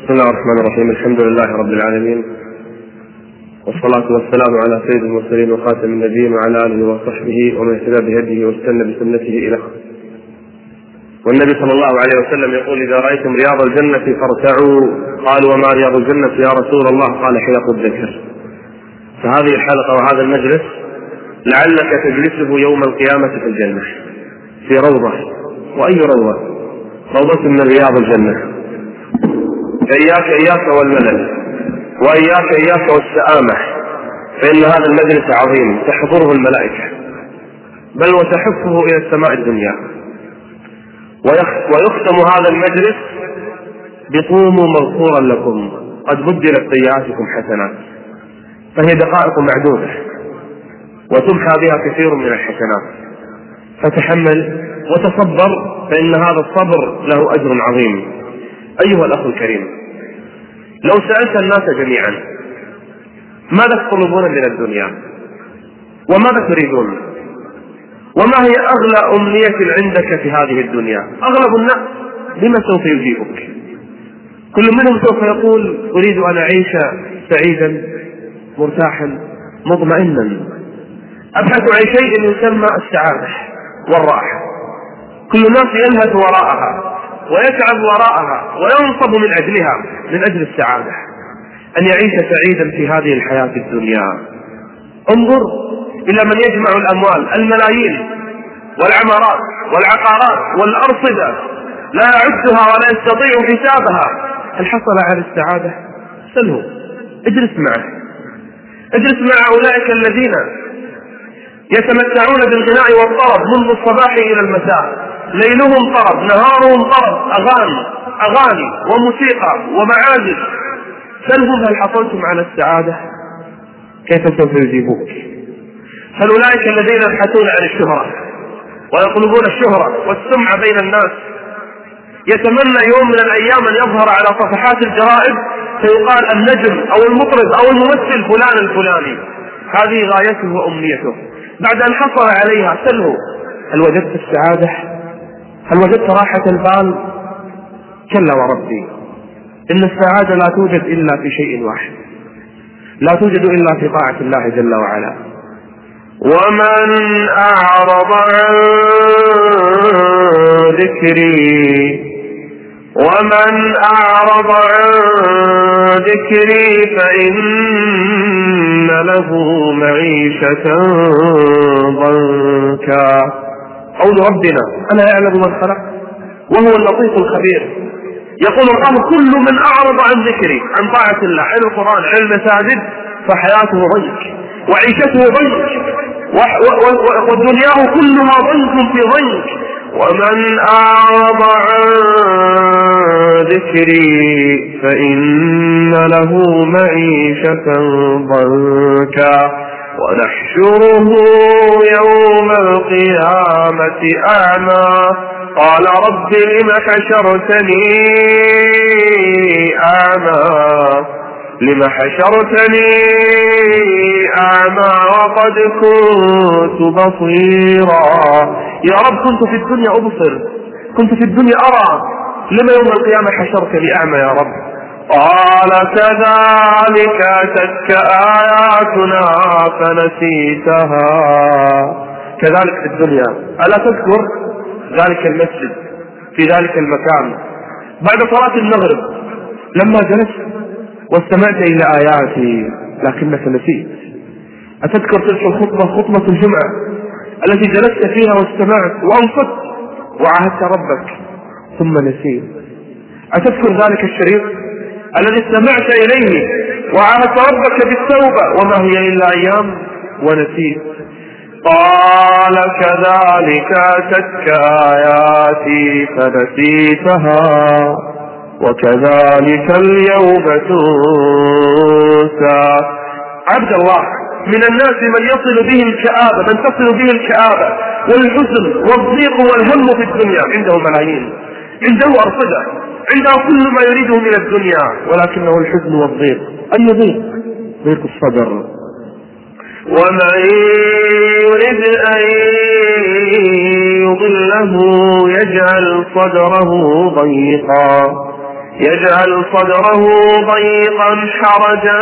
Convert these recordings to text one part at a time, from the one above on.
بسم الله الرحمن الرحيم. الحمد لله رب العالمين، والصلاة والسلام على سيد المرسلين وخاتم النبيين وعلى آله وصحبه ومن اهتدى بهديه واستنى بسنته إلى. والنبي صلى الله عليه وسلم يقول: إذا رأيتم رياض الجنة فارتعوا. قالوا: وما رياض الجنة يا رسول الله؟ قال: حلق الذكر. فهذه الحلقة وهذا المجلس لعلك تجلسه يوم القيامة في الجنة في روضة. وأي روضة؟ روضة من رياض الجنة. إياك والملل، وإياك والسآمة، فإن هذا المجلس عظيم تحضره الملائكة، بل وتحفه إلى السماء الدنيا. ويختم هذا المجلس بقوموا مغفورا لكم قد بدلت سيئاتكم حسنات، فهي دقائق معدودة وتمحى بها كثير من الحسنات، فتحمل وتصبر، فإن هذا الصبر له أجر عظيم. أيها الأخ الكريم، لو سألت الناس جميعا ماذا تطلبون من الدنيا وماذا تريدون وما هي أغلى أمنية عندك في هذه الدنيا، أغلب الناس بما سوف يجيبك؟ كل منهم سوف يقول: أريد أن أعيش سعيدا مرتاحا مطمئنا، أبحث عن شيء يسمى السعادة والراحة. كل الناس يلهث وراءها ويتعب وراءها وينصب من أجلها، من أجل السعادة، أن يعيش سعيدا في هذه الحياة الدنيا. انظر إلى من يجمع الأموال الملايين والعمارات والعقارات والأرصدة لا يعدها ولا يستطيع حسابها، هل حصل على السعادة؟ سله، اجلس معه، اجلس مع أولئك الذين يتمتعون بالغناء والطرب منذ الصباح إلى المساء، ليلهم طرب نهارهم طرب، أغاني وموسيقى ومعازف. سلهم: هل حصلتم على السعادة؟ كيف سوف يجيبوك؟ فأولئك الذين يبحثون عن الشهرة ويطلبون الشهرة والسمعة بين الناس، يتمنى يوم من الأيام أن يظهر على صفحات الجرائد فيقال النجم أو المطرب أو الممثل فلان الفلاني. هذه غايته وأمنيته. بعد أن حصل عليها سله: هل وجدت السعادة؟ هل وجدت راحة البال؟ كلا وربي، إن السعادة لا توجد إلا في شيء واحد، لا توجد إلا في طاعة الله جل وعلا. ومن أعرض عن ذكري فإن له معيشة ضنكا. قول ربنا: ألا يعلم من خلق وهو اللطيف الخبير. يقول الله: كل من أعرض عن ذكري، عن طاعة الله، عن القرآن، عن المساجد، فحياته ضنك وعيشته ضنك ودنياه كلها ضنك في ضنك. ومن أعرض عن ذكري فإن له معيشة ضنكا ونحشره يوم القيامة أعمى قال رب لم حشرتني أعمى وقد كنت بصيرا. يا رب كنت في الدنيا أبصر، كنت في الدنيا أرى، لما يوم القيامة حشرتني أعمى يا رب؟ قال كذلك أتتك آياتنا فنسيتها. كذلك في الدنيا، ألا تذكر ذلك المسجد في ذلك المكان بعد صلاة المغرب لما جلست واستمعت إلى آياتي لكنك نسيت؟ أتذكر تلك الخطبة، خطبة الجمعة التي جلست فيها واستمعت وأنصت وعاهدت ربك ثم نسيت؟ أتذكر ذلك الشريط الذي استمعت إليه وعاهدت ربك بالتوبة وما هي إلا أيام ونسيت؟ قال كذلك أتتك آياتي فنسيتها وكذلك اليوم تنسى. عبد الله، من الناس من يصل به الكآبة، من تصل به الكآبة والحزن والضيق والهم في الدنيا، عنده ملايين، عنده أرصدة، عنده كل ما يريده من الدنيا، ولكنه الحزن والضيق. أي ضيق؟ ضيق الصدر. ومن يريد أن يضله يجعل صدره ضيقا يجعل صدره ضيقا حرجا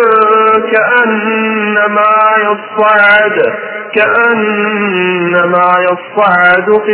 كأنما يصعد في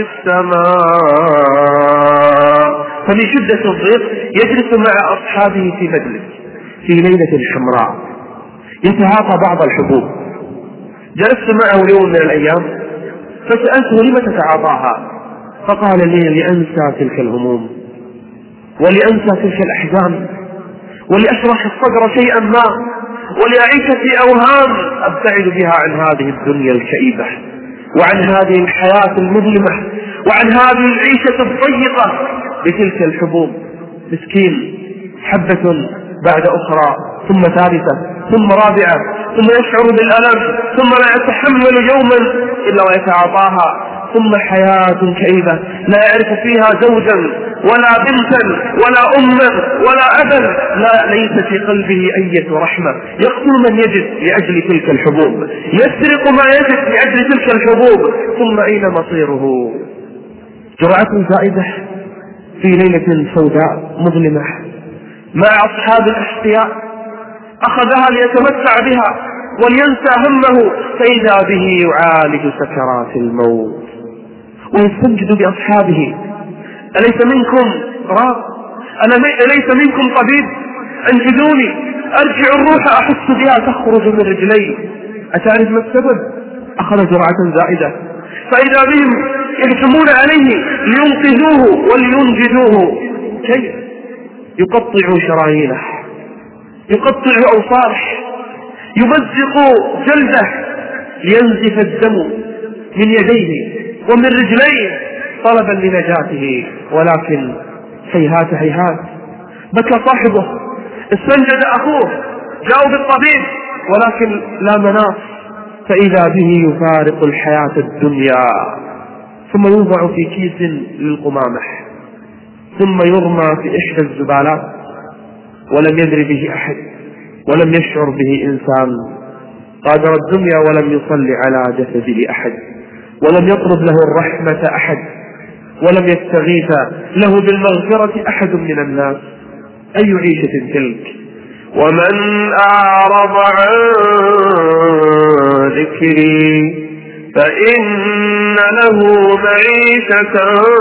السماء. فمن شدة الضيق يجلس مع أصحابه في مجلس في ليلة حمراء يتعاطى بعض الحبوب. جلست معه يوم من الأيام فسألته لم تتعاطاها؟ فقال لي لأنسى تلك الهموم ولأنسى تلك الأحزان ولأشرح الصدر شيئا ما ولأعيش في أوهام أبتعد بها عن هذه الدنيا الكئيبة وعن هذه الحياة المظلمة وعن هذه العيشة الضيقة بتلك الحبوب. مسكين، حبة بعد أخرى ثم ثالثة ثم رابعة ثم يشعر بالألم ثم لا يتحمل يوما إلا ويتعاطاها، ثم حياة كئيبة لا يعرف فيها زوجا ولا بنتا ولا أما ولا أبا، لا ليس في قلبه أي رحمة. يقتل من يجد لأجل تلك الحبوب، يسرق ما يجد لأجل تلك الحبوب، ثم أين مصيره؟ جرعة زائدة في ليلة سوداء مظلمة مع أصحاب الأشقياء أخذها ليتمتع بها ولينسى همه، فإذا به يعالج سكرات الموت ويستنجد بأصحابه: أليس منكم راق؟ أليس منكم طبيب؟ أنجدوني، أرجع الروح أحس بها تخرج من رجلي. أتعرف ما السبب؟ أخذ جرعة زائدة، فإذا بهم يهجمون عليه لينقذوه ولينجدوه. كيف؟ يقطع شرايينه، يقطع أوصاله، يمزق جلده لينزف الدم من يديه ومن رجليه طلبا لنجاته، ولكن هيهات هيهات. بكى صاحبه، استنجد أخوه، جاءوا بالطبيب ولكن لا مناص، فإذا به يفارق الحياة الدنيا، ثم يوضع في كيس للقمامة ثم يرمى في إحدى الزبالات، ولم يدري به أحد ولم يشعر به إنسان. قادر الدنيا ولم يصلي على جسده أحد، ولم يطلب له الرحمة أحد، ولم يستغيث له بالمغفرة أحد من الناس. أي عيشة تلك؟ ومن أعرض عن ذكري فإن له معيشة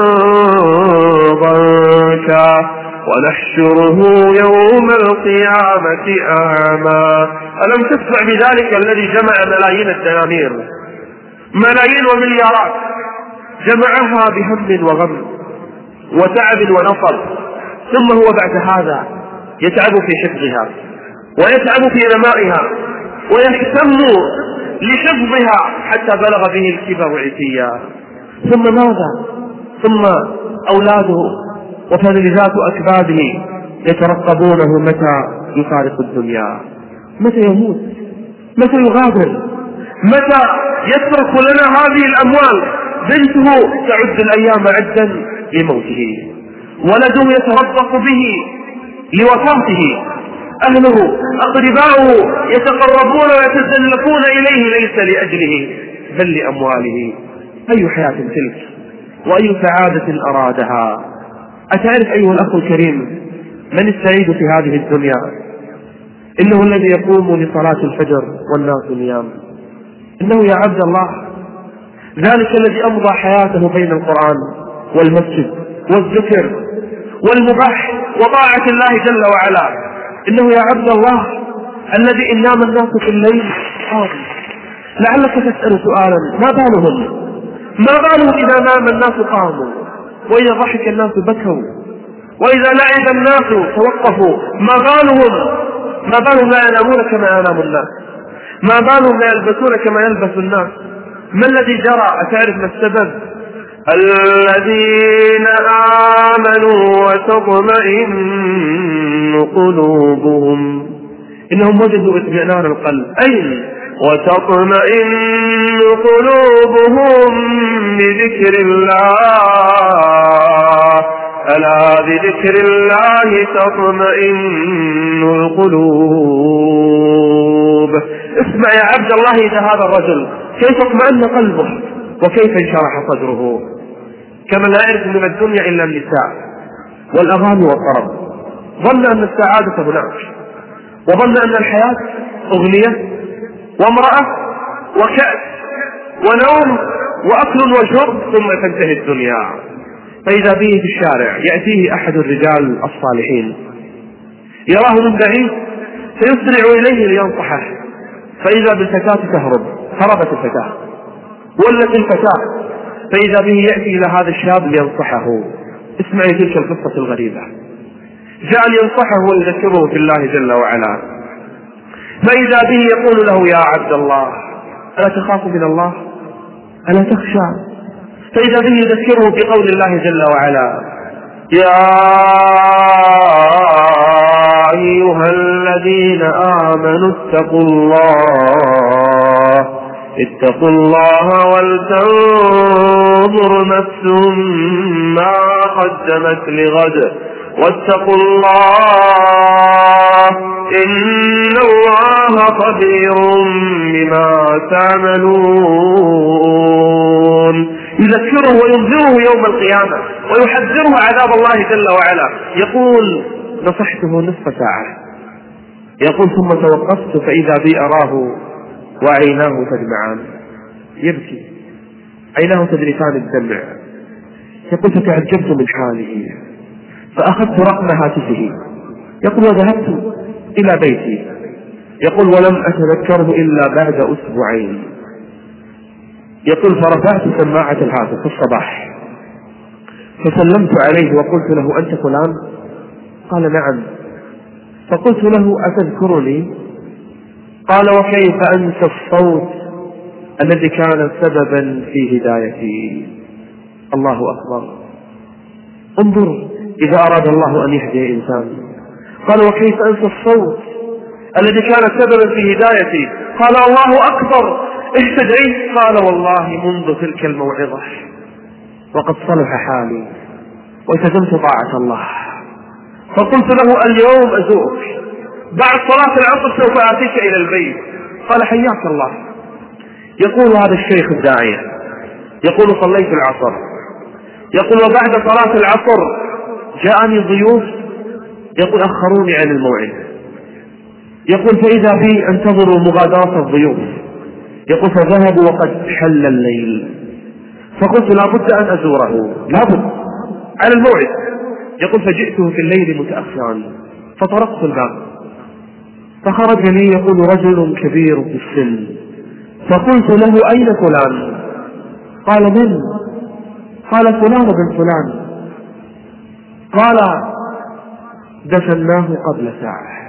ضنكا ونحشره يوم القيامة أعمى. ألم تسمع بذلك الذي جمع ملايين الدنانير، ملايين ومليارات، جمعها بهم وغم وتعب ونصب، ثم هو بعد هذا يتعب في حفظها ويتعب في نمائها ويهتم لحفظها حتى بلغ به الكبر عتيا، ثم ماذا؟ ثم أولاده وفلذات أكباده يترقبونه متى يفارق الدنيا، متى يموت، متى يغادر، متى يترك لنا هذه الأموال. بنته تعد الأيام عدا لموته، ولده يتربص به لوفاته، أهله أقرباؤه يتقربون ويتزلفون إليه ليس لأجله بل لأمواله. أي حياة تلك وأي سعادة أرادها؟ أتعرف أيها الأخ الكريم من السعيد في هذه الدنيا؟ إنه الذي يقوم لصلاة الفجر والناس نيام، إنه يا عبد الله ذلك الذي أمضى حياته بين القرآن والمسجد والذكر والمباح وطاعة الله جل وعلا، إنه يا عبد الله الذي إن نام الناس في الليل قاموا. لعلك تسأل سؤالا: ما بالهم إذا نام الناس قاموا، وإذا ضحك الناس بكوا، وإذا لعب الناس توقفوا؟ ما بالهم لا ينامون كما ينام الناس؟ ما بالهم لا يلبسون كما يلبس الناس؟ ما الذي جرى؟ أتعرف ما السبب؟ الذين آمنوا وتطمئن قلوبهم، إنهم وجدوا اطمئنان القلب. أين؟ وتطمئن قلوبهم بذكر الله، ألا بذكر الله تطمئن القلوب. اسمع يا عبد الله إذا هذا الرجل كيف اطمئن قلبه وكيف انشرح صدره. كما لا يعرف من الدنيا إلا النساء والأغاني والطرب ظن أن السعادة هناك، وظن أن الحياة أغنية وامرأة وكأس ونوم وأكل وشرب ثم تنتهي الدنيا. فإذا به في الشارع يأتيه أحد الرجال الصالحين يراه من بعيد فيسرع إليه لينصحه، فإذا بالفتاة تهرب، هربت الفتاة ولت الفتاة، فإذا به يأتي إلى هذا الشاب لينصحه. اسمعي تلك القصة الغريبة. جاء لينصحه ويذكره في الله جل وعلا، فإذا به يقول له يا عبد الله ألا تخاف من الله؟ ألا تخشى؟ فإذا به يذكره بقول الله جل وعلا يا أيها الذين آمنوا اتقوا الله ولتنظر نفس ما قدمت لغد واتقوا الله إن الله خبير بما تعملون. يذكره وينذره يوم القيامة ويحذره عذاب الله جل وعلا. يقول نصحته نصف ساعة، يقول ثم توقفت فإذا بي أراه وعيناه تدمعان، يبكي، عيناه تذرفان الدمع. يقول فتعجبت من حاله فأخذت رقم هاتفه، يقول وذهبت إلى بيتي، يقول ولم أتذكره إلا بعد أسبوعين. يقول فرفعت سماعة الهاتف في الصباح فسلمت عليه وقلت له أنت فلان؟ قال نعم. فقلت له أتذكرني؟ قال وكيف أنسى الصوت الذي كان سببا في هدايتي. الله أكبر. انظر إذا أراد الله أن يهدي إنسان. قال وكيف أنسى الصوت الذي كان سببا في هدايتي؟ قال الله أكبر. اهتديت؟ قال والله منذ تلك الموعظة وقد صلح حالي والتزمت طاعة الله. فقلت له اليوم أزورك بعد صلاة العصر سوف آتيك إلى البيت. قال حياك الله. يقول هذا الشيخ الداعية يقول صليت العصر، يقول وبعد صلاة العصر جاءني ضيوف يقول أخروني عن الموعد، يقول فإذا بي أنتظر مغادرة الضيوف، يقول فذهبوا وقد حل الليل، فقلت لابد أن أزوره لابد على الموعد. يقول فجئته في الليل متأخرا فطرقت الباب فخرج لي يقول رجل كبير في السن، فقلت له أين فلان؟ قال من؟ قال فلان بن فلان. قال دفناه قبل ساعة.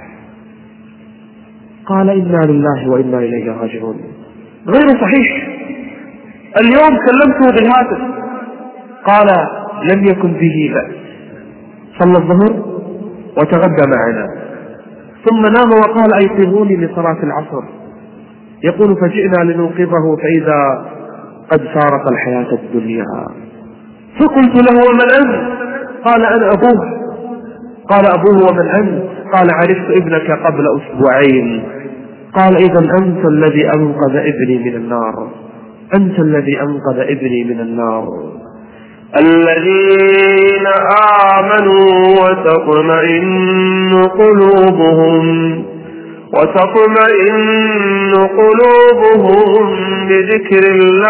قال إنا لله وإنا إليه راجعون. غير صحيح. اليوم كلمته بالهاتف قال لم يكن به بأس، صلى الظهر وتغدى معنا ثم نام وقال أيقظوني لصلاة العصر. يقول فجئنا لنوقظه فإذا قد فارق الحياة الدنيا. فقلت له ومن أنت؟ قال أنا أبوه. قال أبوه ومن أنت؟ قال عرفت ابنك قبل أسبوعين. قال إذن أنت الذي أنقذ ابني من النار، أنت الذي أنقذ ابني من النار. الذين آمنوا وتطمئن قلوبهم بذكر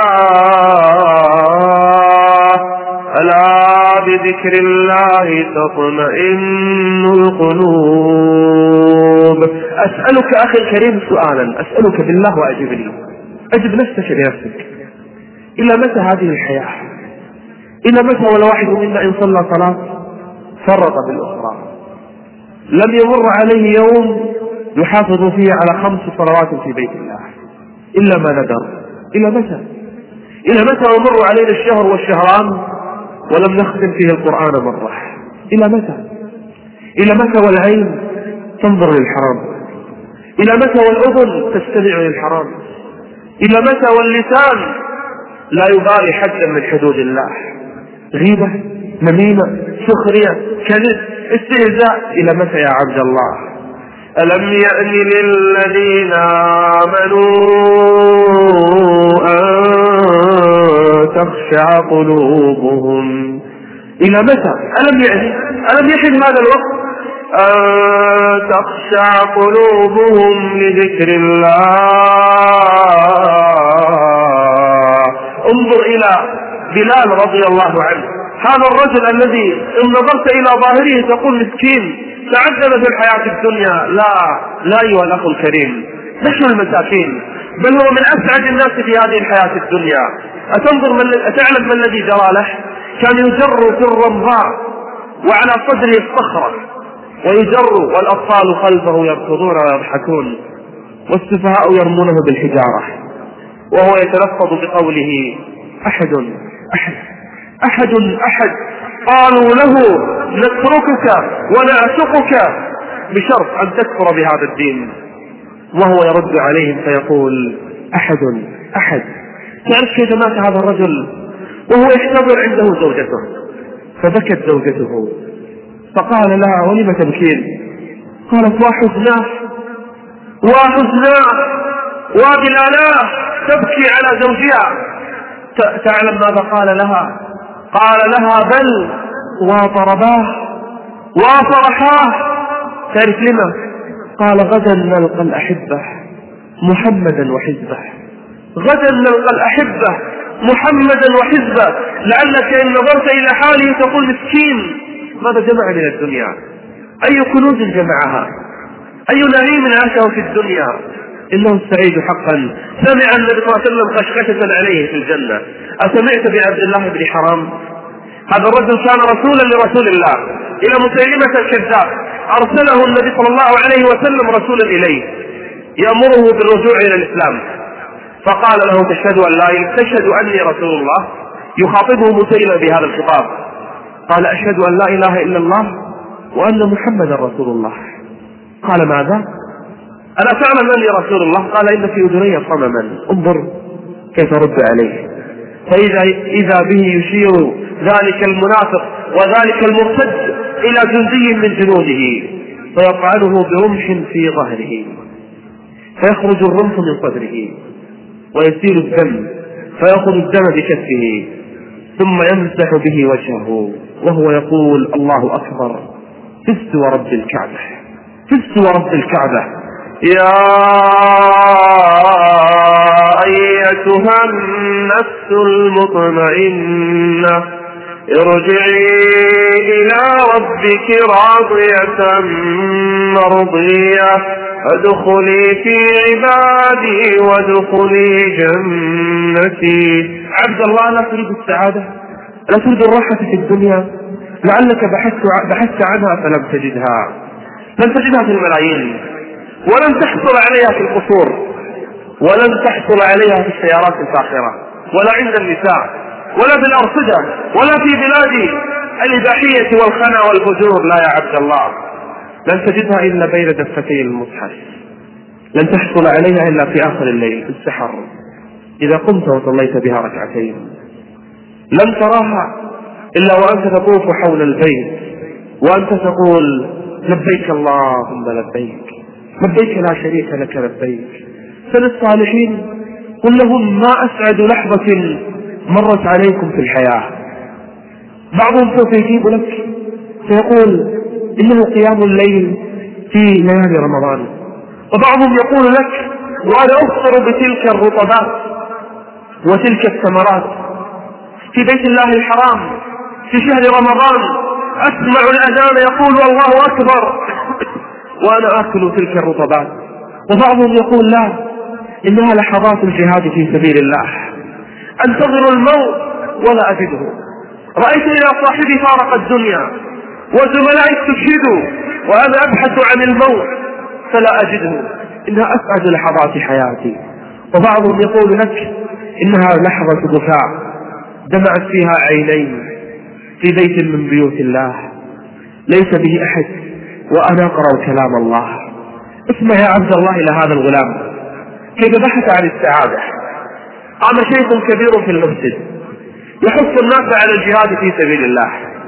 الله، ألا بذكر الله تطمئن القلوب. أسألك أخي الكريم سؤالا، أسألك بالله وأجبني، أجب نفسك بنفسك. إلى متى هذه الحياة؟ إلى متى والواحد منا إن صلى صلاة فرط بالأخرى؟ لم يمر عليه يوم يحافظ فيه على 5 صلوات في بيت الله إلا ما ندر. إلى متى؟ إلى متى يمر علينا الشهر والشهران ولم نختم فيه القرآن مرة؟ إلى متى؟ إلى متى والعين تنظر للحرام؟ إلى متى والأذن تستمع للحرام؟ إلى متى واللسان لا يبالي حدا من حدود الله؟ غيبة، نميمة، سخرية، كذب، استهزاء. إلى متى يا عبد الله؟ ألم يأن للذين آمنوا أن تخشع قلوبهم؟ إلى متى؟ ألم يحن هذا الوقت؟ أن تخشع قلوبهم لذكر الله. انظر إلى بلال رضي الله عنه، هذا الرجل الذي إن نظرت إلى ظاهره تقول مسكين تعذب في الحياة الدنيا. لا أيها الأخ الكريم، نحن المساكين، بل هو من أسعد الناس في هذه الحياة الدنيا. أتعلم ما الذي جرى له؟ كان يجر في الرمضاء وعلى صدره الصخرة، ويجر والأطفال خلفه يركضون ويضحكون والسفهاء يرمونه بالحجارة، وهو يتلفظ بقوله أحد أحد أحد أحد. قالوا له نتركك ونعشقك بشرط أن تكفر بهذا الدين، وهو يرد عليهم فيقول أحد أحد. تعرف كيف مات هذا الرجل؟ وهو يحتضر عنده زوجته، فبكت زوجته فقال لها ولم تبكين؟ قالت وحزناه وبلالاه تبكي على زوجها. تعلم ماذا قال لها؟ قال لها بل وضرباه وفرحاه. تعرف لما؟ قال غدا نلقى الأحبة محمدا وحزبه، غدا نلقى الأحبة محمدا وحزبه. لعلك إن نظرت إلى حاله تقول مسكين ماذا جمع من الدنيا؟ أي كنوز جمعها؟ أي نعيم عاشه في الدنيا؟ إنه السعيد حقا. سمع النبي صلى الله عليه وسلم خشخشة عليه في الجنة. أسمعت بعبد الله بن حرام؟ هذا الرجل كان رسولا لرسول الله إلى مسيلمة الكذاب، أرسله النبي صلى الله عليه وسلم رسولا إليه يأمره بالرجوع إلى الإسلام، فقال له تشهد أن لا إله، تشهد أني رسول الله؟ يخاطبه مسيلمة بهذا الخطاب، قال أشهد أن لا إله إلا الله وأن محمدا رسول الله. قال ماذا؟ ألا تعلم أني رسول الله؟ قال إن في أذني صمما. انظر كيف رد عليه. فإذا به يشير ذلك المنافق وذلك المرتد إلى جندي من جنوده فيطعنه برمح في ظهره، فيخرج الرمح من صدره ويسيل الدم، فيأخذ الدم بكفه ثم يمسح به وجهه وهو يقول الله أكبر، فزت ورب الكعبة، فزت ورب الكعبة. يا أيتها النفس المطمئنة ارجعي إلى ربك راضية مرضية ادخلي في عبادي وادخلي جنتي. عبد الله، لا تريد السعادة؟ لا تريد الراحة في الدنيا؟ لعلك بحثت عنها فلم تجدها، لن تجدها في الملايين، ولن تحصل عليها في القصور، ولن تحصل عليها في السيارات الفاخرة، ولا عند النساء، ولا في الأرصدة، ولا في بلاد الإباحية والخنا والفجور. لا يا عبد الله، لن تجدها إلا بين دفتي المصحف، لن تحصل عليها إلا في آخر الليل في السحر إذا قمت وصليت بها ركعتين. لن تراها إلا وأنت تطوف حول البيت وأنت تقول لبيك اللهم لبيك، لبيك لا شريك لك لبيك. فللصالحين قل لهم ما أسعد لحظة مرت عليكم في الحياة. بعضهم سوف يجيب لك سيقول إنه قيام الليل في ليالي رمضان، وبعضهم يقول لك وأنا أفطر بتلك الرطبات وتلك الثمرات في بيت الله الحرام في شهر رمضان، أسمع الأذان يقول الله أكبر وأنا آكل تلك الرطبات. وبعضهم يقول لا، إنها لحظات الجهاد في سبيل الله، أنتظر الموت ولا أجده. رأيت إلى صاحبي فارق الدنيا وزملائي استشهدوا وأنا أبحث عن الموت فلا أجده، إنها أسعد لحظات حياتي. وبعضهم يقول لك إنها لحظة بكاء دمعت فيها عيني في بيت من بيوت الله ليس به أحد وأنا أقرأ كلام الله. اسمع يا عبد الله إلى هذا الغلام كيف بحث عن السعادة. قام شيخ كبير في المسجد يحث الناس على الجهاد في سبيل الله،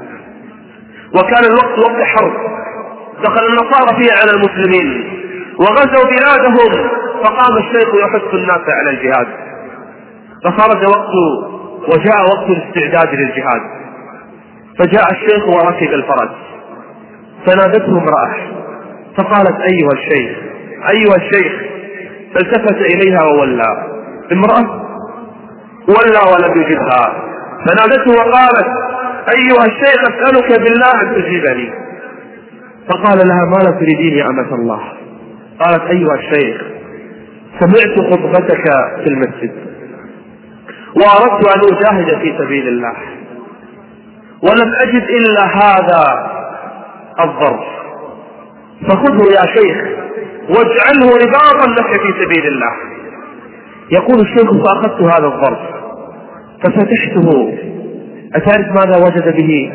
وكان الوقت وقت حرب، دخل النصارى فيه على المسلمين وغزوا بلادهم، فقام الشيخ يحث الناس على الجهاد. فخرج وجاء وقت الاستعداد للجهاد، فجاء الشيخ وركب الفرس فنادته امرأة فقالت أيها الشيخ أيها الشيخ، فالتفت إليها وولى. امرأة ولى ولم يجبها، فنادته وقالت أيها الشيخ أسألك بالله أن تجيبني. فقال لها ماذا تريدين يا أمة الله؟ قالت أيها الشيخ سمعت خطبتك في المسجد وأردت أن أجاهد في سبيل الله ولم أجد إلا هذا الظرف، فخذه يا شيخ واجعله رباطا لك في سبيل الله. يقول الشيخ فأخذت هذا الظرف ففتحته، أتعرف ماذا وجد به؟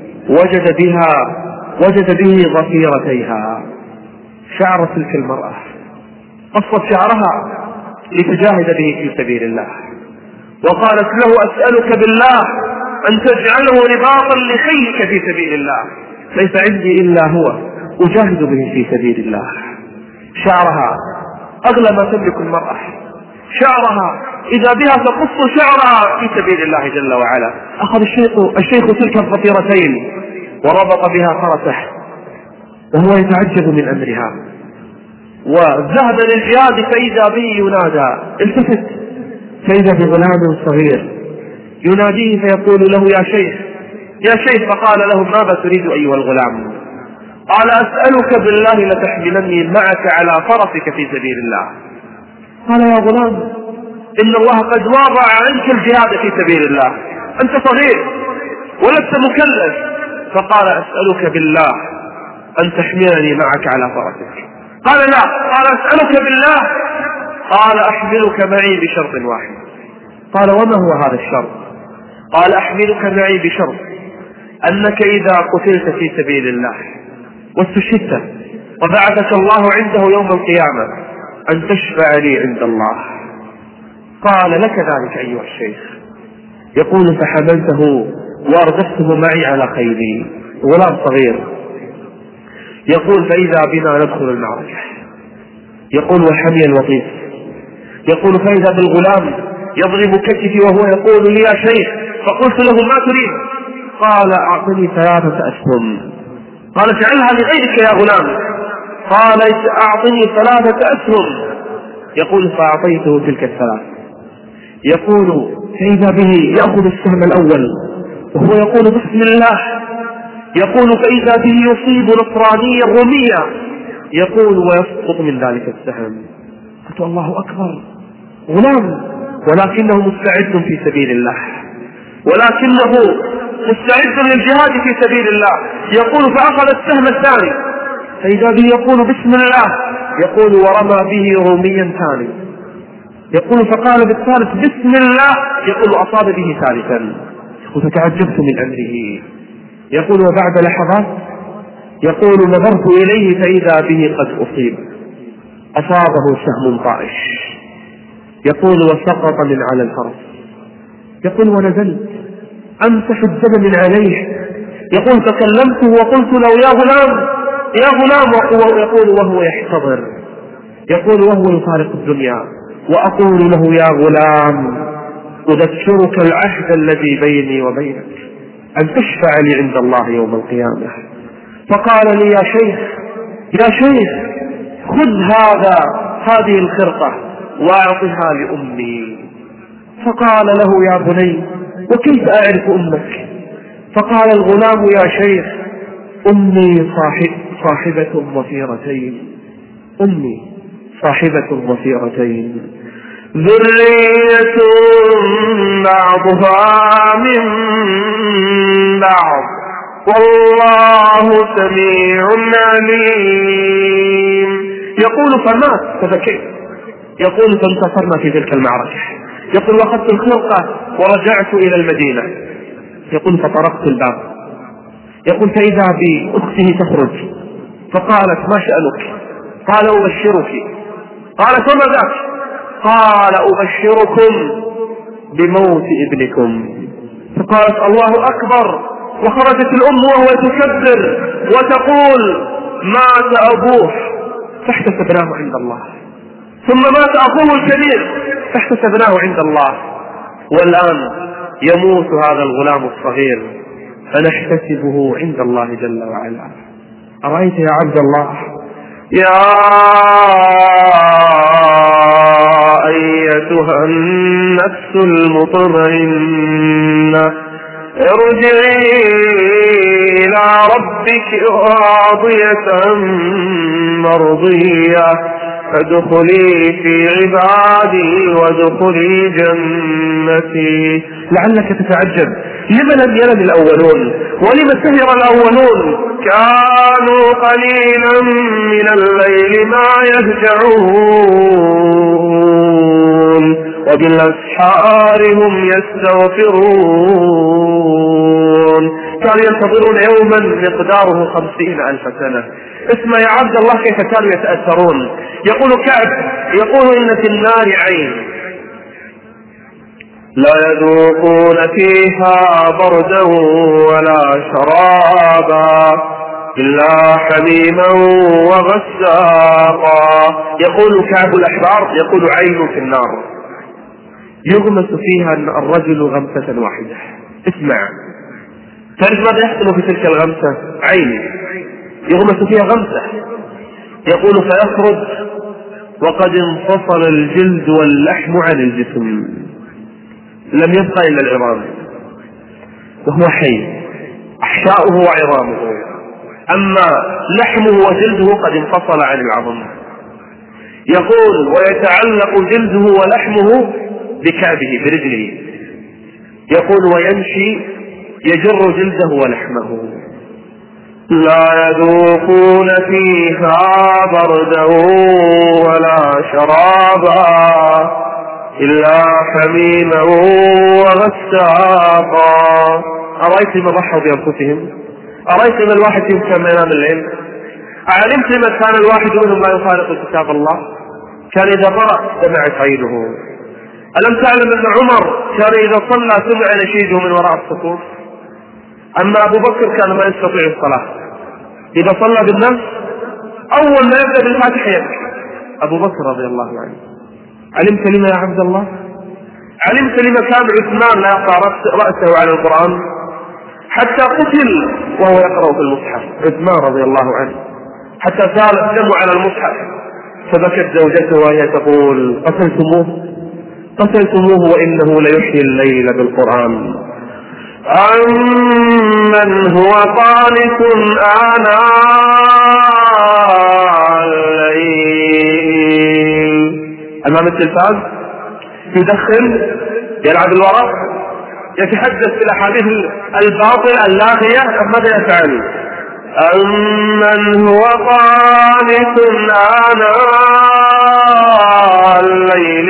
وجد به ضفيرتيها، شعر تلك المرأة، قصت شعرها لتجاهد به في سبيل الله، وقالت له أسألك بالله أن تجعله رباطا لخيلك في سبيل الله، ليس عندي إلا هو أجاهد به في سبيل الله. شعرها أغلى ما تملك المرأة، شعرها إذا بها تقص شعرها في سبيل الله جل وعلا. أخذ الشيخ تلك الضفيرتين وربط بها فرسه وهو يتعجب من أمرها، وذهب للجهاد فإذا به ينادى، التفت فإذا بغلام صغير يناديه فيقول له يا شيخ يا شيخ، فقال له ماذا تريد أيها الغلام؟ قال أسألك بالله لتحملني معك على فرسك في سبيل الله. قال يا غلام إن الله قد واضع عنك الجهاد في سبيل الله، أنت صغير ولست مكلف. فقال أسألك بالله أن تحملني معك على فرسك. قال لا. قال أسألك بالله. قال أحملك معي بشرط واحد. قال وما هو هذا الشرط؟ قال أحملك معي بشرط أنك إذا قتلت في سبيل الله واستشهدت وبعثك الله عنده يوم القيامة أن تشفع لي عند الله. قال لك ذلك أيها الشيخ. يقول فحملته وأردفته معي على خيلي، غلام صغير. يقول فإذا بنا ندخل المعركة. يقول وحمي الوطيس. يقول فإذا بالغلام يضرب كتفي وهو يقول لي يا شيخ، فقلت له ما تريد؟ قال أعطني 3 أسهم. قال اجعلها لغيرك يا غلام. قال أعطني 3 أسهم. يقول فأعطيته تلك 3. يقول فإذا به يأخذ السهم الأول وهو يقول بسم الله. يقول فإذا به يصيب نصرانيا روميا، يقول ويسقط من ذلك السهم. قلت الله أكبر، غلام ولكنه مستعد في سبيل الله، ولكنه مستعد للجهاد في سبيل الله. يقول فأخذ السهم الثاني فإذا به يقول بسم الله. يقول ورمى به روميا ثاني. يقول فقال بالثالث بسم الله. يقول أصاب به ثالثا. فتعجبت من أمره. يقول وبعد لحظات يقول نظرت إليه فإذا به قد أصيب، أصابه سهم طائش. يقول وسقط من على الفرس. يقول ونزلت أمسح الدم من عليه. يقول فكلمته وقلت له يا غلام يا غلام، يقول وهو يحتضر. يقول وهو يفارق الدنيا. وأقول له يا غلام أذكرك العهد الذي بيني وبينك أن تشفع لي عند الله يوم القيامة. فقال لي يا شيخ خذ هذه الخرقة وأعطها لأمي. فقال له يا بني وكيف أعرف أمك؟ فقال الغلام يا شيخ أمي صاحبة ضفيرتين، أمي صاحبة ضفيرتين، ذرية بعضها من بعض والله سميع عليم. يقول فمات فبكيت. يقول فانتصرنا في تلك المعركة. يقول وأخذت الخرقة ورجعت إلى المدينة. يقول فطرقت الباب. يقول فإذا بأخته تخرج فقالت ما شأنك؟ قال أبشرك. قالت وما ذاك؟ قال أبشركم بموت ابنكم. فقالت الله أكبر. وخرجت الأم وهو تكبر وتقول مات أبوه فاحتسبناه عند الله، ثم مات أخوه الكبير فاحتسبناه عند الله، والآن يموت هذا الغلام الصغير فنحتسبه عند الله جل وعلا. أرأيت يا عبد الله يا أيتها النفس المطمئنة ارجعي إلى ربك راضية مرضية فادخلي في عبادي وادخلي جنتي. لعلك تتعجب لما لم يلد الأولون ولم سهر الأولون كانوا قليلا من الليل ما يهجعون وبالأسحار هم يستغفرون. كانوا ينتظرون يوما مقداره 50,000 سنة. اسمع يا عبد الله كيف كانوا يتأثرون. يقول كعب يقول إن في النار عين لا يذوقون فيها بردا ولا شرابا إلا حميما وغساقا. يقول كعب الأحبار يقول عين في النار يغمس فيها الرجل غمسة واحدة. اسمع تعرف ماذا يحصل في تلك الغمسة؟ عين يغمس فيها غمسة. يقول فيخرج وقد انفصل الجلد واللحم عن الجسم لم يبقى إلا العظام وهو حي أحشاؤه وعظامه، أما لحمه وجلده قد انفصل عن العظم. يقول ويتعلق جلده ولحمه بكعبه برجله. يقول ويمشي يجر جلده ولحمه لا يذوقون فيها بردا ولا شرابا إلا حميما وغساقا. أرأيت ما ضحوا بأنفسهم؟ أرأيت ما الواحد فيهم كان ينام الليل؟ أعلمت ما كان الواحد منهم لا يفارق كتاب الله؟ كان إذا قرأ سمعت عينه. ألم تعلم أن عمر كان إذا صلى سمع نشيده من وراء الصفوف؟ أما أبو بكر كان ما يستطيع الصلاة إذا صلى بالنفس أول ما يبدأ بالفاتحة يبكي. أبو بكر رضي الله عنه. علمت لما يا عبد الله؟ علمت لما كان عثمان لا يقرأ رأسه على القرآن حتى قتل وهو يقرأ في المصحف؟ عثمان رضي الله عنه حتى سال الدم على المصحف فبكت زوجته وهي تقول قتلتموه وإنه ليحيي الليل بالقرآن. أمن هو قانت آناء الليل أمام التلفاز يدخن يلعب الورق يتحدث في الأحاديث الباطلة اللاغية ماذا يفعل؟ أمن هو قانت آناء الليل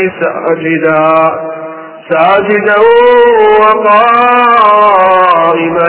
ساجدا وقائما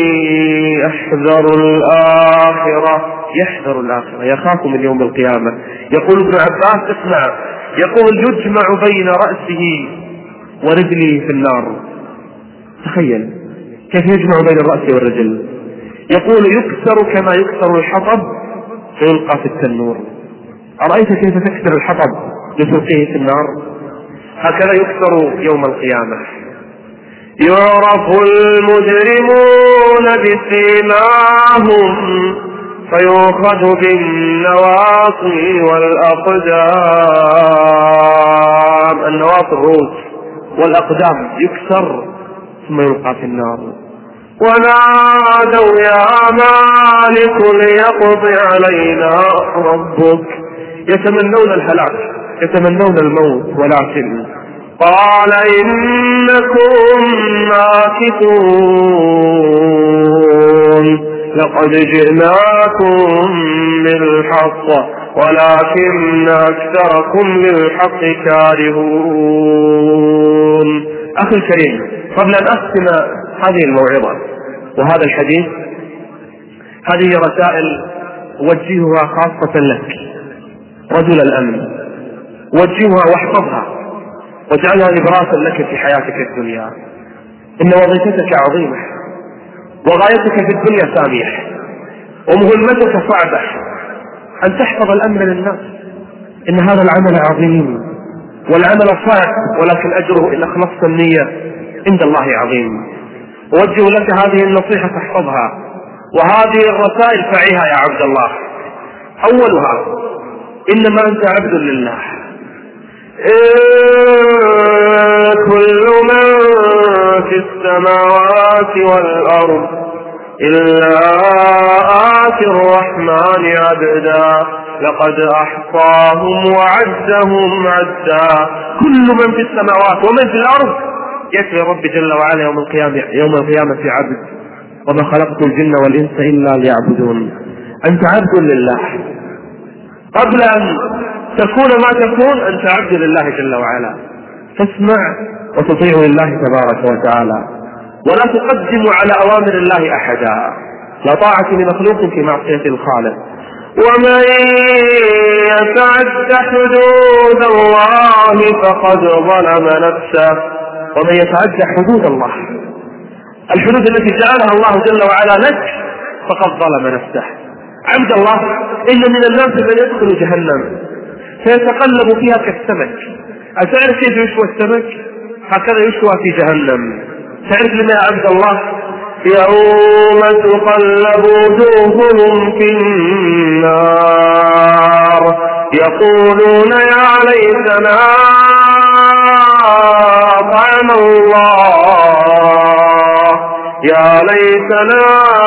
يحذر الآخرة يخاف من يوم القيامة. يقول ابن عباس اسمع يقول يجمع بين رأسه ورجله في النار. تخيل كيف يجمع بين الرأس والرجل. يقول يكسر كما يكسر الحطب فيلقى في التنور. أرأيت كيف تكسر الحطب لتلقيه في النار؟ هكذا يكسر يوم القيامة. يعرف المجرمون بسيماهم فيؤخذ بالنواصي والأقدام. النواصي الرؤوس والأقدام يكسر ثم يلقى في النار. ونادوا يا مالك ليقضي علينا ربك. يتمنون الهلاك يتمنون الموت ولكن قال إنكم ماكثون لقد جئناكم بالحق ولكن أكثركم للحق كارهون. أخي الكريم قبل أن أختم هذه الموعظة وهذا الحديث هذه رسائل وجهها خاصة لك رجل الأمن. وجهها واحفظها واجعلها نبراسا لك في حياتك الدنيا. إن وظيفتك عظيمة وغايتك في الدنيا سامية ومهمتك صعبة أن تحفظ الأمن للناس. إن هذا العمل عظيم والعمل صعب ولكن أجره إن أخلصت النية عند الله عظيم. أوجه لك هذه النصيحة تحفظها وهذه الرسائل فعيها يا عبد الله. أولها: إنما أنت عبد لله. كل من في السماوات والأرض إلا آتي الرحمن عبدا لقد أحصاهم وعدهم عدا. كل من في السماوات ومن في الأرض يكفي رب جل وعلا يوم القيامة عبد، وما خلقت الجن والإنس إلا ليعبدون. أنت عبد لله قبل أن تكون ما تكون، أنت عبد لله جل وعلا، فاسمع وتطيع لله تبارك وتعالى، ولا تقدم على أوامر الله أحدا. لا طاعة لمخلوق في معصية الخالق. ومن يتعد حدود الله فقد ظلم نفسه. ومن يتعد حدود الله، الحدود التي جعلها الله جل وعلا لك، فقد ظلم نفسه. عبد الله، إن من الناس من يدخل جهنم فيتقلب فيها كالسمك. أتعرف كيف يشوى السمك؟ هكذا يشوى في جهنم. تعرف لما يا عبد الله؟ يوم تقلب وجوههم في النار يقولون يا ليتنا أطعنا الله، يا ليتنا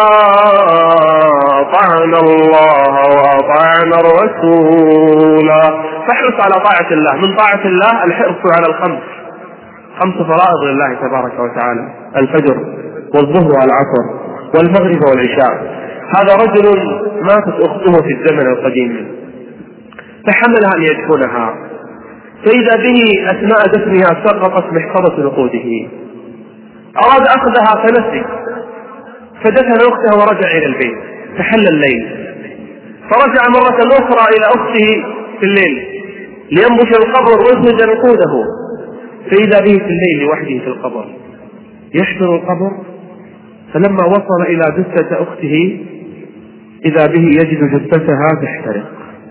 أطعنا الله وأطعنا الرسول. فاحرص على طاعة الله. من طاعة الله الحرص على خمس فرائض لله تبارك وتعالى: الفجر والظهر والعصر والمغرب والعشاء. هذا رجل ماتت أخته في الزمن القديم فحملها أن يدفنها، فإذا به أثناء دفنها سقطت محفظة نقوده، أراد أخذها فنسي، فدفن أخته ورجع إلى البيت. فحل الليل فرجع مرة أخرى إلى أخته في الليل لينبش القبر ويخرج نقوده، فإذا به في الليل لوحده في القبر يحفر القبر. فلما وصل إلى جثة أخته إذا به يجد جثتها تحترق،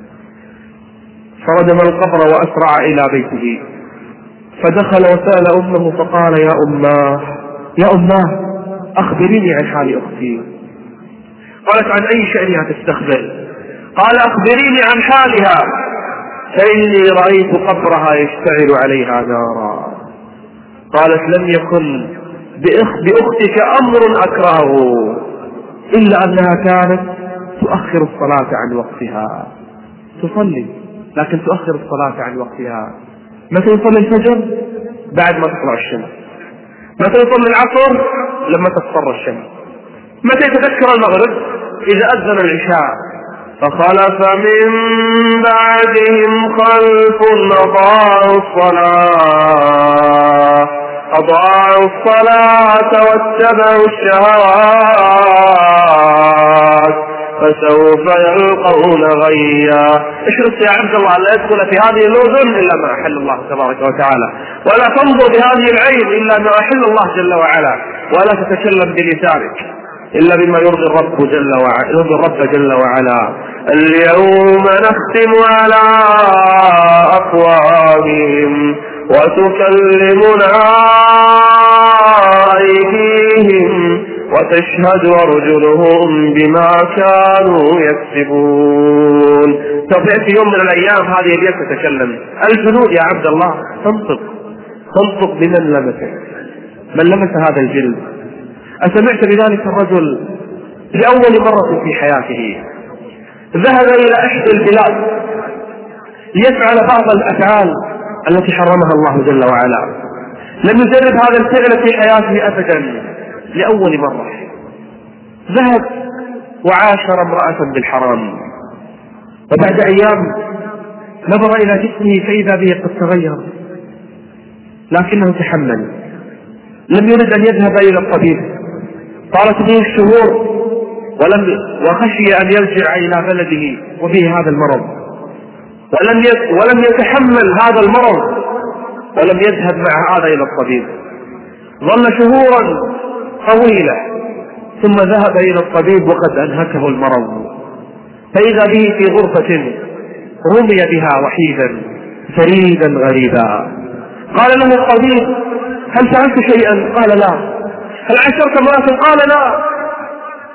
فردم القبر وأسرع إلى بيته، فدخل وسأل أمه فقال: يا أماه أخبريني عن حال أختي. قالت: عن أي شأنها تستخبر؟ قال: أخبريني عن حالها فإني رأيت قبرها يشتعل عليها نارا. قالت: لم يكن بأختك أمر أكرهه إلا أنها كانت تؤخر الصلاة عن وقتها، تصلي لكن تؤخر الصلاة عن وقتها. متى يصلي الفجر؟ بعد ما تطلع الشمس. متى يصلي العصر؟ لما تصفر الشمس. متى يتذكر المغرب؟ إذا أذن العشاء. فخلف من بعدهم خلف أضاعوا الصلاة واتبعوا الشهوات فسوف يلقون غيا. احرص يا عبد الله لا يدخل في هذه الأذن إلا ما أحل الله تبارك وتعالى، ولا تنظر بهذه العين إلا ما أحل الله جل وعلا، ولا تتكلم بلسانك إلا بما يرضي الرب جل وعلا. اليوم نختم على أفواههم وتكلمنا أيديهم وتشهد أرجلهم بما كانوا يكسبون. في يوم من الأيام هذه اليد تتكلم. الجلود يا عبد الله تنطق بمن لمسه، من لمس هذا الجلد. أسمعت بذلك الرجل لأول مرة في حياته ذهب إلى إحدى البلاد ليفعل بعض الأفعال التي حرمها الله جل وعلا. لم يجرب هذا الفعل في حياته أبدا، لأول مرة ذهب وعاشر امرأة بالحرام، وبعد أيام نظر إلى جسمه فإذا به قد تغير، لكنه تحمل، لم يرد أن يذهب إلى الطبيب. طالت به الشهور وخشي أن يرجع إلى بلده وبه هذا المرض، ولم يتحمل هذا المرض ولم يذهب مع هذا إلى الطبيب. ظل شهورا طويلة ثم ذهب إلى الطبيب وقد أنهكه المرض، فإذا به في غرفة رمي بها وحيدا فريدا غريبا. قال له الطبيب: هل فعلت شيئا؟ قال: لا. هل عشرت امرأة؟ قال: لا.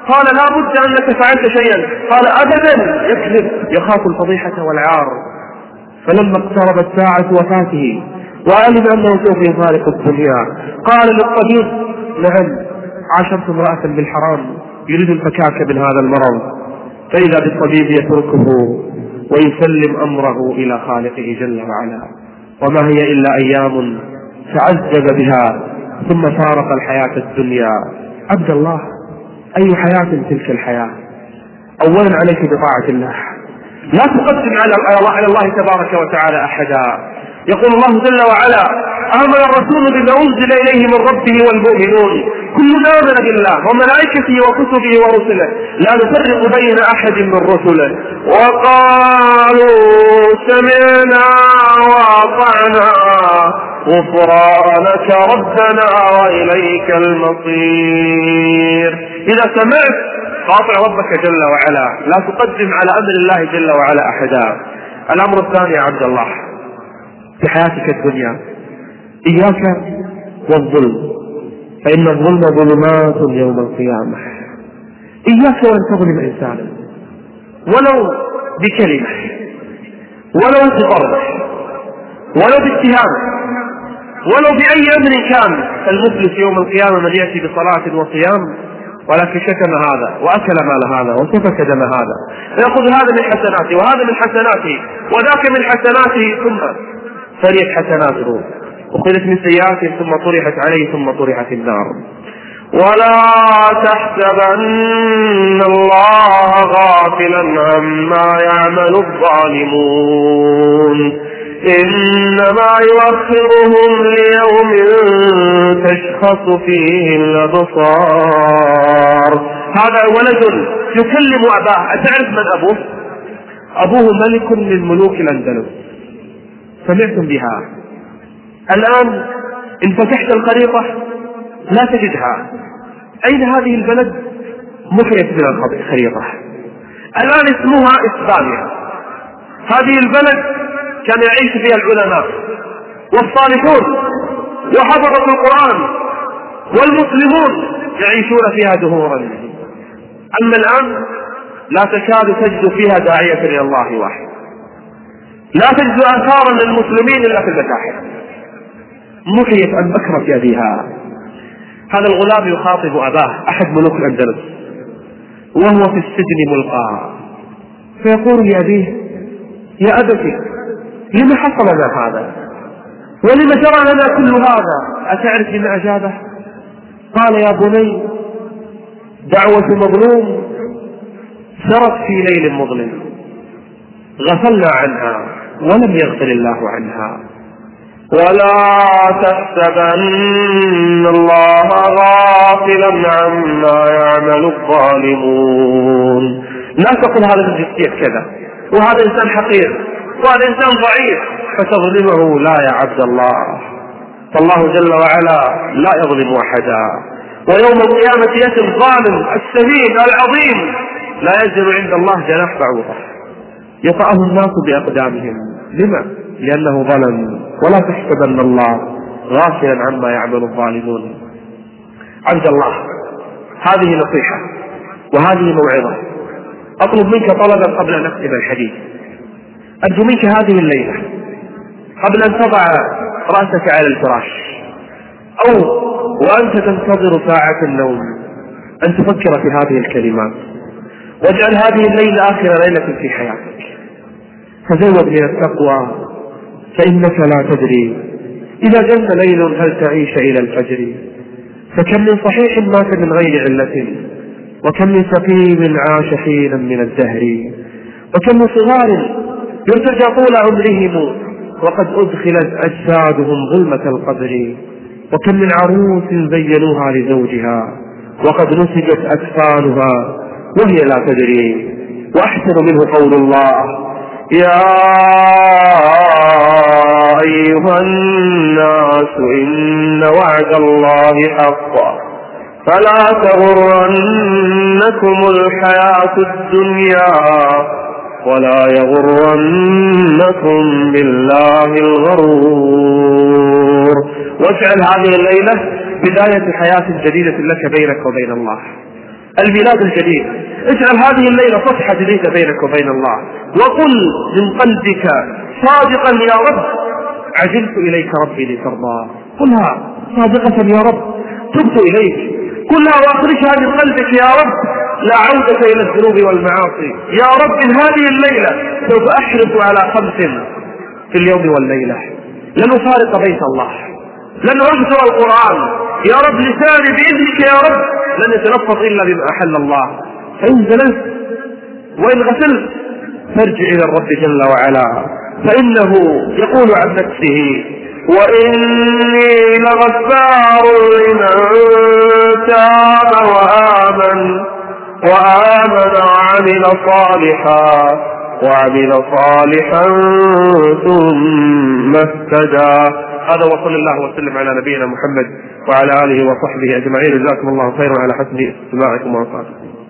قال لا بد أنك فعلت شيئا. قال أبدا، يكذب، يخاف الفضيحة والعار. فلما اقتربت ساعة وفاته وعلم أنه سوف يفارق الدنيا قال للطبيب: نعم، عاشرت امرأة بالحرام يريد الفكاك من هذا المرض. فإذا بالطبيب يتركه ويسلم أمره إلى خالقه جل وعلا، وما هي إلا أيام تعذب بها ثم فارق الحياة الدنيا. عبد الله، أي حياة تلك الحياة؟ أولا عليك بطاعة الله، لا تقدم على الله تبارك وتعالى أحدا. يقول الله جل وعلا: آمن الرسول بما أنزل إليه من ربه والمؤمنون كلنا آمن بالله وملائكته وكتبه ورسله لا نفرق بين أحد من رسله وقالوا سمعنا وأطعنا غفرانك ربنا وإليك المصير. إذا سمعت فاطع ربك جل وعلا، لا تقدم على أمر الله جل وعلا أحدا. الأمر الثاني يا عبد الله في حياتك الدنيا: إياك والظلم، فإن الظلم ظلمات يوم القيامة. إياك وأن تظلم إنسانا ولو بكلمة، ولو بضرب، ولو باتهام، ولو بأي أمر كان. المفلس يوم القيامة من يأتي بصلاة وصيام ولكن شتم هذا وأكل مال هذا وسفك دم هذا، فيأخذ هذا من حسناته وهذا من حسناته وذاك من حسناته، ثم فريت حسناته وخذت من سيئاته ثم طرحت عليه ثم طرحت النار. ولا تحسبن الله غافلا عما يعمل الظالمون إنما يؤخرهم ليوم تشخص فيه الأبصار. هذا ولد يكلم أباه. أتعرف من أبوه؟ أبوه ملك من ملوك الأندلس، سمعتم بها. الآن إن فتحت الخريطة لا تجدها. أين هذه البلد؟ محيت من الخريطة. الآن اسمها إسبانيا. هذه البلد كان يعيش فيها العلماء والصالحون وحفظة القرآن والمسلمون يعيشون فيها دهورا. أما الآن لا تكاد تجد فيها داعية إلى الله واحد، لا تجد آثارا للمسلمين إلا في المتاحف، محيت عن بكرة أبيها. هذا الغلام يخاطب أباه أحد ملوك الأندلس وهو في السجن ملقى، فيقول لأبيه: يا أبتي، لما حصل لنا هذا؟ ولما جرى لنا كل هذا؟ أتعرف بما أجابه؟ قال: يا بني، دعوة مظلوم سرت في ليل مظلم، غفلنا عنها ولم يغفر الله عنها. ولا تحسبن الله غافلا عما يعمل الظالمون. لا تقل هذا من جنسية كذا، وهذا إنسان حقير، وهذا إنسان ضعيف، فتظلمه. لا يا عبد الله، فالله جل وعلا لا يظلم أحدا. ويوم القيامة يأتي الظالم السفيه العظيم لا يزن عند الله جناح بعوضة، يطأه الناس بأقدامهم. لما؟ لأنه ظلم. ولا تحسبن الله غافلا عما يعمل الظالمون. عبد الله، هذه نصيحة وهذه موعظة. أطلب منك طلبا قبل أن أختم الحديث. أرجو منك هذه الليلة قبل أن تضع رأسك على الفراش أو وأنت تنتظر ساعة النوم أن تفكر في هذه الكلمات، واجعل هذه الليلة آخر ليلة في حياتك. تزود من التقوى، فإنك لا تدري إذا جن ليل هل تعيش إلى الفجر. فكم من صحيح مات من غير علة، وكم من سقيم عاش حينا من الدهر، وكم من صغار يرتجى طول عمرهم وقد أدخلت أجسادهم ظلمة القبر، وكم من عروس زينوها لزوجها وقد نسجت أكفانها وهي لا تدري. وأحسن منه قول الله: يا أيها الناس إن وعد الله حق فلا تغرنكم الحياة الدنيا ولا يغرنكم بالله الغرور. واجعل هذه الليلة بداية حياة جديدة لك بينك وبين الله. الميلاد الجديد. اجعل هذه الليلة صفحة جديدة بينك وبين الله، وقل من قلبك صادقا يا رب عجلت إليك ربي لترضى. قلها صادقة يا رب تبت إليك. قلها وأخرجها من قلبك يا رب لا عودة إلى الذنوب والمعاصي. يا رب هذه الليلة سوف أحرص على 5 في اليوم والليلة، لن أفارق بيت الله، لن أحضر القرآن يا رب، لساني بإذنك يا رب لن يتلفظ إلا بما أحل الله. فإن زللت وإن غسلت فارجع إلى الرب جل وعلا، فإنه يقول عن نفسه وإني لغفار لمن تاب وآمن وعمل صالحا ثم اهتدى. هذا وصلى الله وسلم على نبينا محمد وعلى آله وصحبه أجمعين. جزاكم الله خيرا على حسن استماعكم ووفاقكم.